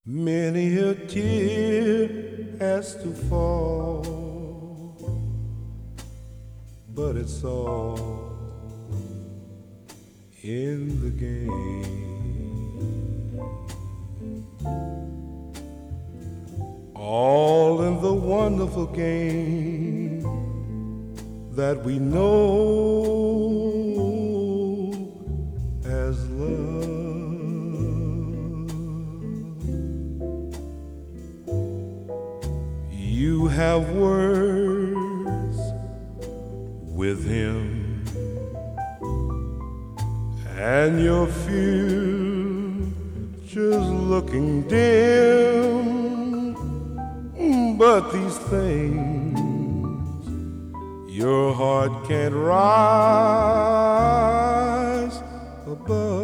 Many a tear has to fall, but it's all in the game. All in the wonderful game that we know as love. You have words with him, and your future's looking dim. But these things your heart can't rise above.